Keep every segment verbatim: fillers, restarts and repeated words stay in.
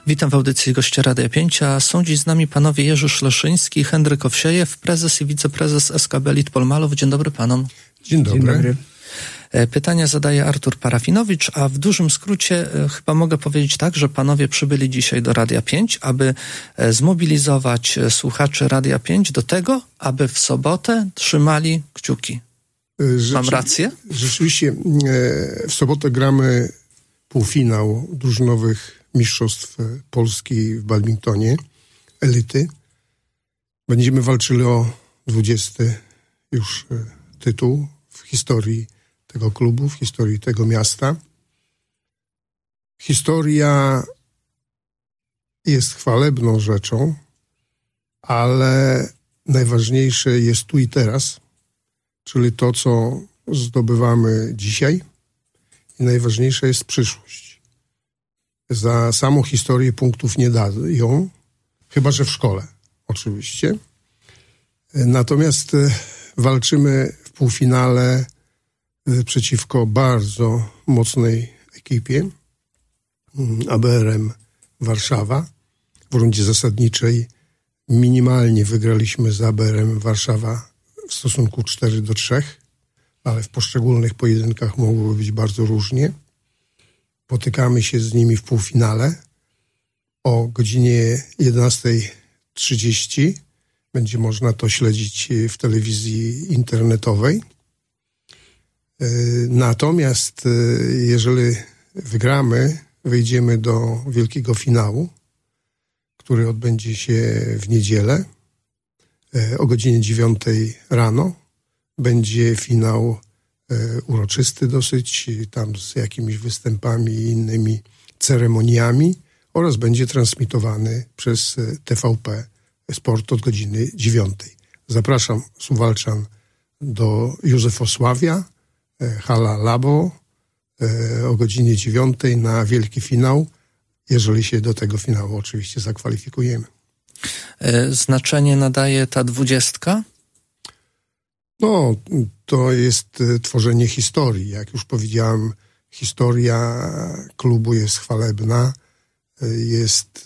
Witam w audycji gościa Radia pięć, a są dziś z nami panowie Jerzy Szleszyński i Henryk Owsiejew, prezes i wiceprezes S K B Lit Polmalów. Dzień dobry panom. Dzień dobry. Dzień dobry. Pytania zadaje Artur Parafinowicz, a w dużym skrócie chyba mogę powiedzieć tak, że panowie przybyli dzisiaj do Radia pięć, aby zmobilizować słuchaczy Radia pięć do tego, aby w sobotę trzymali kciuki. Rzeczy, Mam rację? Rzeczywiście w sobotę gramy półfinał drużynowych Mistrzostw Polski w badmintonie, elity. Będziemy walczyli o dwudziesty już tytuł w historii tego klubu, w historii tego miasta. Historia jest chwalebną rzeczą, ale najważniejsze jest tu i teraz, czyli to, co zdobywamy dzisiaj, i najważniejsza jest przyszłość. Za samą historię punktów nie dają, chyba że w szkole, oczywiście. Natomiast walczymy w półfinale przeciwko bardzo mocnej ekipie, A B R M Warszawa. W rundzie zasadniczej minimalnie wygraliśmy z A B R M Warszawa w stosunku cztery do trzech, ale w poszczególnych pojedynkach mogło być bardzo różnie. Spotykamy się z nimi w półfinale o godzinie jedenasta trzydzieści. Będzie można to śledzić w telewizji internetowej. Natomiast jeżeli wygramy, wejdziemy do wielkiego finału, który odbędzie się w niedzielę o godzinie dziewiątej rano. Będzie finał uroczysty dosyć, tam z jakimiś występami i innymi ceremoniami oraz będzie transmitowany przez T V P Sport od godziny dziewiątej. Zapraszam Suwalczan do Józefosławia, hala Labo o godzinie dziewiątej na wielki finał, jeżeli się do tego finału oczywiście zakwalifikujemy. Znaczenie nadaje ta dwudziestka? No, to jest tworzenie historii. Jak już powiedziałem, historia klubu jest chwalebna, jest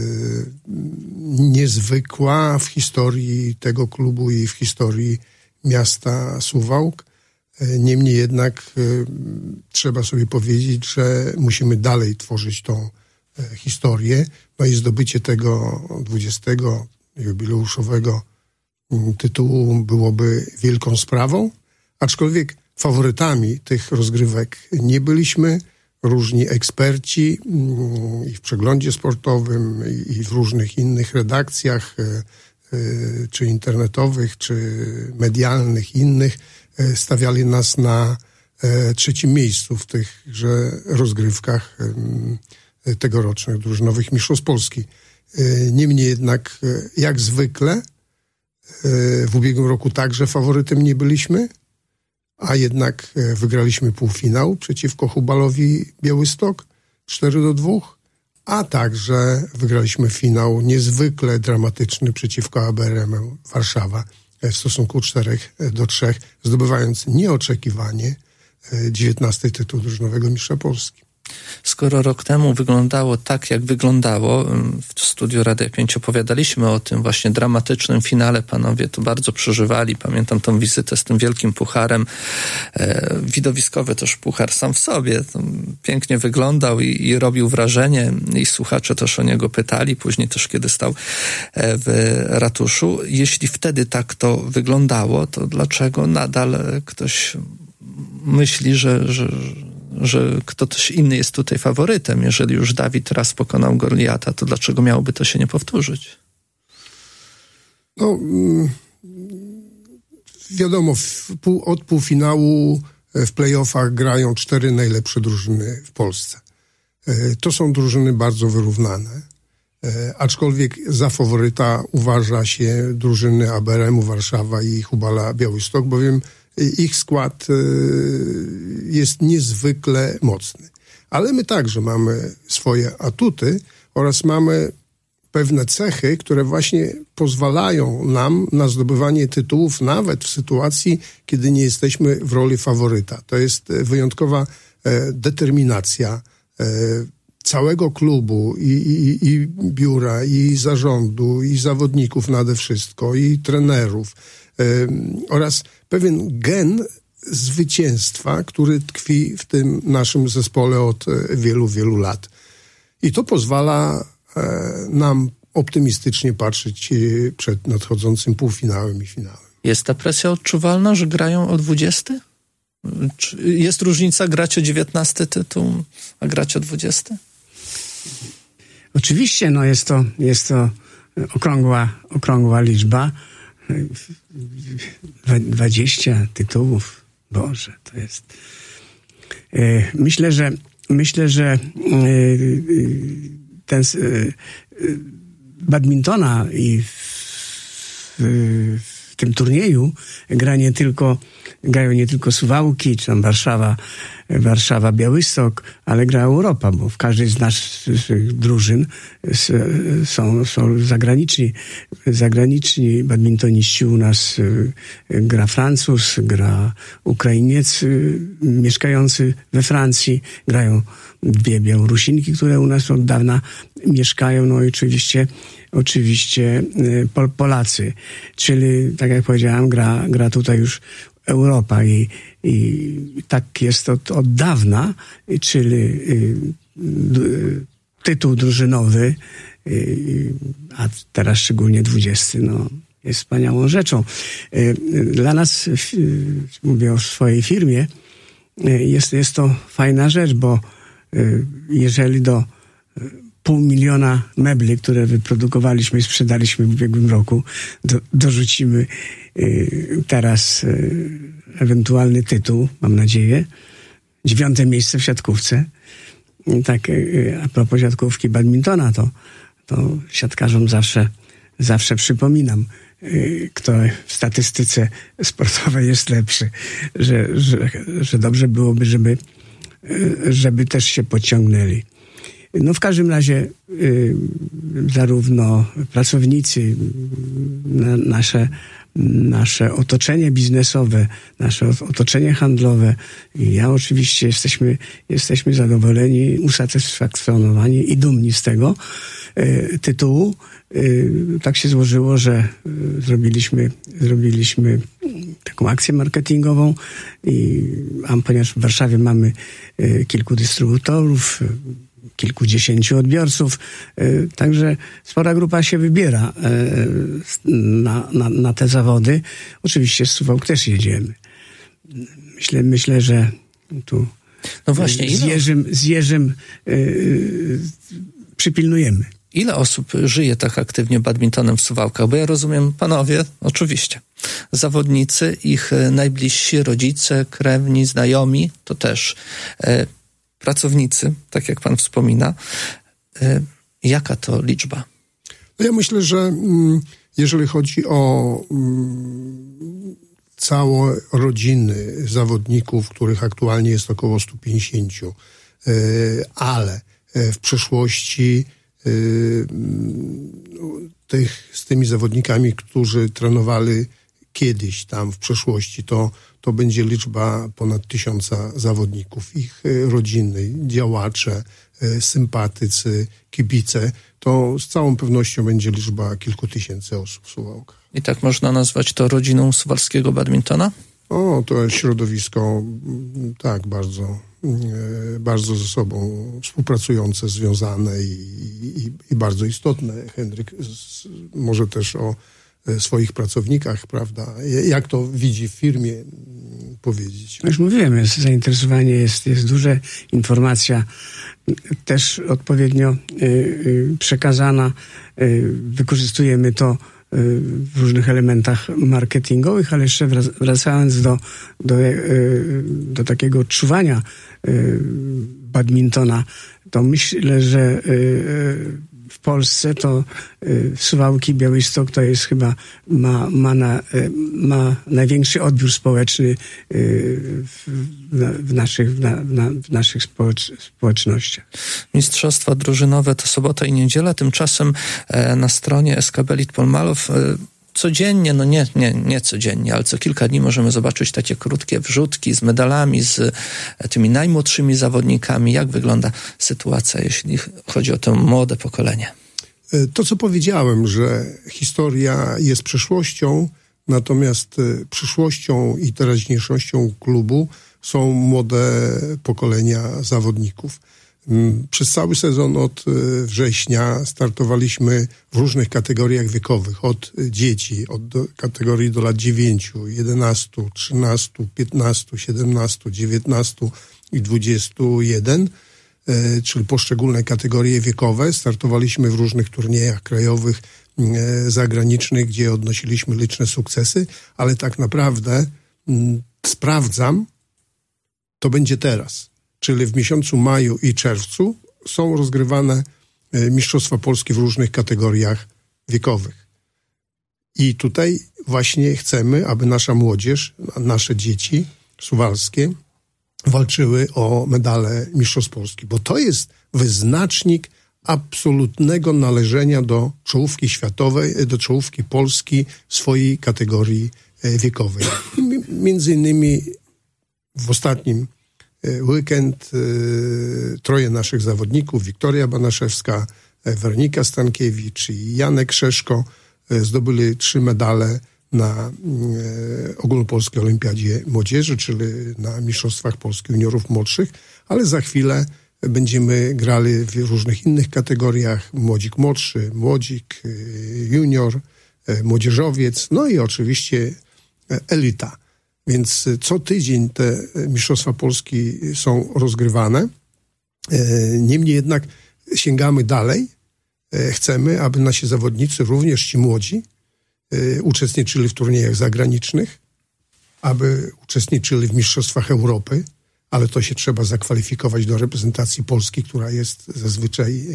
niezwykła w historii tego klubu i w historii miasta Suwałk. Niemniej jednak trzeba sobie powiedzieć, że musimy dalej tworzyć tą historię. No i zdobycie tego dwudziestego jubileuszowego tytułu byłoby wielką sprawą, aczkolwiek faworytami tych rozgrywek nie byliśmy. Różni eksperci i w przeglądzie sportowym, i w różnych innych redakcjach, czy internetowych, czy medialnych, innych, stawiali nas na trzecim miejscu w tychże rozgrywkach tegorocznych drużynowych Mistrzostw Polski. Niemniej jednak, jak zwykle, w ubiegłym roku także faworytem nie byliśmy, a jednak wygraliśmy półfinał przeciwko Hubalowi Białystok cztery do dwóch, a także wygraliśmy finał niezwykle dramatyczny przeciwko A B R M Warszawa w stosunku cztery do trzech, zdobywając nieoczekiwanie dziewiętnasty tytuł drużynowego mistrza Polski. Skoro rok temu wyglądało tak, jak wyglądało, w studiu Radia pięć opowiadaliśmy o tym właśnie dramatycznym finale, panowie to bardzo przeżywali, pamiętam tą wizytę z tym wielkim pucharem, e, widowiskowy też puchar sam w sobie, to pięknie wyglądał i, i robił wrażenie i słuchacze też o niego pytali, później też kiedy stał w ratuszu. Jeśli wtedy tak to wyglądało, to dlaczego nadal ktoś myśli, że, że że ktoś inny jest tutaj faworytem? Jeżeli już Dawid raz pokonał Goliata, to dlaczego miałoby to się nie powtórzyć? No, wiadomo, w pół, od półfinału w play-offach grają cztery najlepsze drużyny w Polsce. To są drużyny bardzo wyrównane, aczkolwiek za faworyta uważa się drużyny A B R M-u Warszawa i Hubala Białystok, bowiem ich skład jest niezwykle mocny. Ale my także mamy swoje atuty oraz mamy pewne cechy, które właśnie pozwalają nam na zdobywanie tytułów nawet w sytuacji, kiedy nie jesteśmy w roli faworyta. To jest wyjątkowa determinacja, całego klubu i, i, i biura, i zarządu, i zawodników nade wszystko, i trenerów y, oraz pewien gen zwycięstwa, który tkwi w tym naszym zespole od wielu, wielu lat. I to pozwala y, nam optymistycznie patrzeć przed nadchodzącym półfinałem i finałem. Jest ta presja odczuwalna, że grają o dwudziesty? Czy jest różnica grać o dziewiętnasty tytuł, a grać o dwudziesty? Oczywiście, no jest to, jest to okrągła, okrągła liczba. dwadzieścia tytułów. Boże, to jest... Myślę, że myślę, że ten badmintona i w, w tym turnieju gra nie tylko, grają nie tylko Suwałki, czy tam Warszawa, Warszawa, Białystok, ale gra Europa, bo w każdej z naszych drużyn są, są zagraniczni, zagraniczni badmintoniści. U nas gra Francuz, gra Ukrainiec mieszkający we Francji, grają dwie Białorusinki, które u nas od dawna mieszkają, no i oczywiście oczywiście Pol- Polacy, czyli tak jak powiedziałem, gra, gra tutaj już Europa i, i tak jest od, od dawna, czyli y, y, tytuł drużynowy, y, a teraz szczególnie dwudziesty, no, jest wspaniałą rzeczą. Y, dla nas, y, mówię o swojej firmie, y, jest, jest to fajna rzecz, bo y, jeżeli do y, pół miliona mebli, które wyprodukowaliśmy i sprzedaliśmy w ubiegłym roku, do, dorzucimy y, teraz y, ewentualny tytuł, mam nadzieję, dziewiąte miejsce w siatkówce. I tak y, a propos siatkówki badmintona, to, to siatkarzom zawsze, zawsze przypominam, y, kto w statystyce sportowej jest lepszy, że, że, że dobrze byłoby, żeby, y, żeby też się podciągnęli. No w każdym razie y, zarówno pracownicy, na, nasze, nasze otoczenie biznesowe, nasze otoczenie handlowe i ja oczywiście jesteśmy, jesteśmy zadowoleni, usatysfakcjonowani i dumni z tego y, tytułu. Y, tak się złożyło, że y, zrobiliśmy, zrobiliśmy taką akcję marketingową i a ponieważ w Warszawie mamy y, kilku dystrybutorów, y, kilkudziesięciu odbiorców, y, także spora grupa się wybiera y, na, na, na te zawody. Oczywiście z Suwałk też jedziemy. Myślę, myślę, że tu no właśnie, z Jerzym, z Jerzym y, przypilnujemy. Ile osób żyje tak aktywnie badmintonem w Suwałkach? Bo ja rozumiem, panowie, oczywiście, zawodnicy, ich najbliżsi, rodzice, krewni, znajomi, to też e, pracownicy, tak jak pan wspomina. E, jaka to liczba? No ja myślę, że mm, jeżeli chodzi o mm, całe rodziny zawodników, których aktualnie jest około stu pięćdziesięciu, e, ale w przeszłości tych, z tymi zawodnikami, którzy trenowali kiedyś tam w przeszłości, to, to będzie liczba ponad tysiąca zawodników, ich rodziny, działacze, sympatycy, kibice, to z całą pewnością będzie liczba kilku tysięcy osób w Suwałkach. I tak można nazwać to rodziną suwalskiego badmintona? O, to jest środowisko tak bardzo, bardzo ze sobą współpracujące, związane i, i, i bardzo istotne. Henryk z, może też o swoich pracownikach, prawda? Jak to widzi w firmie, powiedzieć. Już mówiłem, jest zainteresowanie jest, jest duże, informacja też odpowiednio y, y, przekazana. Y, wykorzystujemy to w różnych elementach marketingowych, ale jeszcze wracając do, do, do takiego odczuwania badmintona, to myślę, że w Polsce to Suwałki, Białystok to jest chyba, ma, ma, na, ma największy odbiór społeczny w, w naszych, w, na, w naszych społecz, społecznościach. Mistrzostwa drużynowe to sobota i niedziela, tymczasem na stronie S K B Litpol Malow codziennie, no nie, nie, nie codziennie, ale co kilka dni możemy zobaczyć takie krótkie wrzutki z medalami, z tymi najmłodszymi zawodnikami. Jak wygląda sytuacja, jeśli chodzi o to młode pokolenie? To, co powiedziałem, że historia jest przeszłością, natomiast przyszłością i teraźniejszością klubu są młode pokolenia zawodników. Przez cały sezon od września startowaliśmy w różnych kategoriach wiekowych, od dzieci, od do, kategorii do lat dziewięciu, jedenastu, trzynastu, piętnastu, siedemnastu, dziewiętnastu i dwudziestu jeden, czyli poszczególne kategorie wiekowe. Startowaliśmy w różnych turniejach krajowych, zagranicznych, gdzie odnosiliśmy liczne sukcesy, ale tak naprawdę m, sprawdzam, to będzie teraz. Czyli w miesiącu maju i czerwcu są rozgrywane Mistrzostwa Polskie w różnych kategoriach wiekowych. I tutaj właśnie chcemy, aby nasza młodzież, nasze dzieci suwalskie walczyły o medale Mistrzostw Polski, bo to jest wyznacznik absolutnego należenia do czołówki światowej, do czołówki Polski w swojej kategorii wiekowej. I między innymi w ostatnim weekend y, troje naszych zawodników, Wiktoria Banaszewska, Weronika Stankiewicz i Janek Krzeszko y, zdobyli trzy medale na y, ogólnopolskiej olimpiadzie młodzieży, czyli na Mistrzostwach Polski juniorów młodszych, ale za chwilę będziemy grali w różnych innych kategoriach, młodzik młodszy, młodzik, y, junior, y, młodzieżowiec, no i oczywiście y, elita. Więc co tydzień te Mistrzostwa Polski są rozgrywane. Niemniej jednak sięgamy dalej. Chcemy, aby nasi zawodnicy, również ci młodzi, uczestniczyli w turniejach zagranicznych, aby uczestniczyli w Mistrzostwach Europy, ale to się trzeba zakwalifikować do reprezentacji Polski, która jest zazwyczaj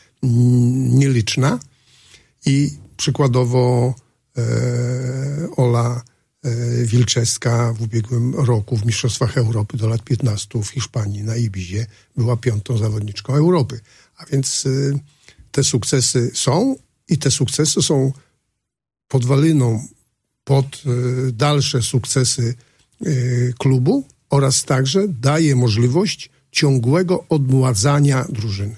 nieliczna. I przykładowo Ola Wilczewska w ubiegłym roku w Mistrzostwach Europy do lat piętnastu w Hiszpanii na Ibizie była piątą zawodniczką Europy. A więc y, te sukcesy są i te sukcesy są podwaliną pod y, dalsze sukcesy y, klubu oraz także daje możliwość ciągłego odmładzania drużyny.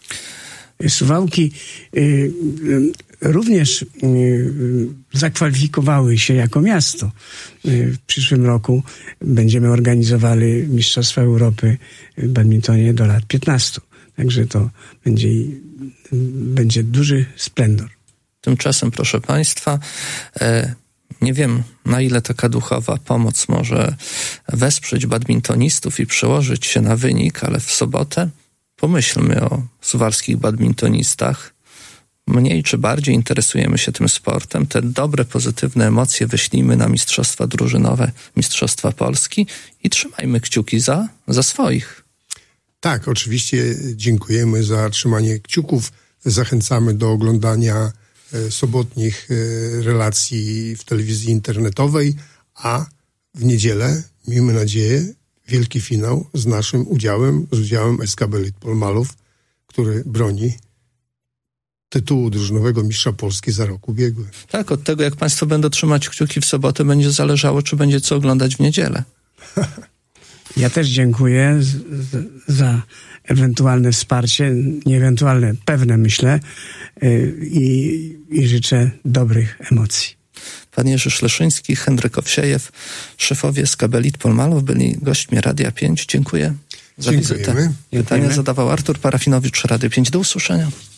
Suwałki y, y, również y, zakwalifikowały się jako miasto. Y, w przyszłym roku będziemy organizowali Mistrzostwa Europy w badmintonie do lat piętnastu. Także to będzie, y, będzie duży splendor. Tymczasem, proszę Państwa, e, nie wiem, na ile taka duchowa pomoc może wesprzeć badmintonistów i przełożyć się na wynik, ale w sobotę pomyślmy o suwalskich badmintonistach. Mniej czy bardziej interesujemy się tym sportem. Te dobre, pozytywne emocje wyślijmy na mistrzostwa drużynowe, mistrzostwa Polski i trzymajmy kciuki za, za swoich. Tak, oczywiście dziękujemy za trzymanie kciuków. Zachęcamy do oglądania e, sobotnich e, relacji w telewizji internetowej, a w niedzielę, miejmy nadzieję, wielki finał z naszym udziałem, z udziałem S K B Litpol Malów, który broni tytułu drużynowego mistrza Polski za rok ubiegły. Tak, od tego jak Państwo będą trzymać kciuki w sobotę będzie zależało, czy będzie co oglądać w niedzielę. Ja też dziękuję z, z, za ewentualne wsparcie, nie ewentualne, pewne myślę yy, i, i życzę dobrych emocji. Pan Jerzy Szleszyński, Henryk Owsiejew, szefowie S K B Litpol Malów byli gośćmi Radia pięć. Dziękuję za Dziękujemy. wizytę. Pytanie zadawał Artur Parafinowicz, Radio pięć. Do usłyszenia.